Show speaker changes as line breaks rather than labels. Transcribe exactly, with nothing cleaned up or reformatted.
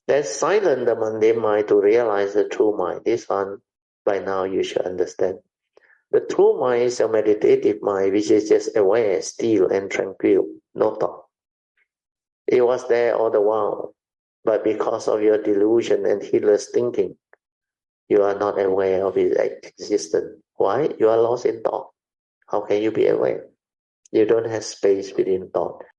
Then silence the mundane mind to realize the true mind. This one, by now, you should understand. The true mind is a meditative mind, which is just aware, still, and tranquil, no thought. It was there all the while, but because of your delusion and heedless thinking, you are not aware of its existence. Why? You are lost in thought. How can you be aware? You don't have space within thought.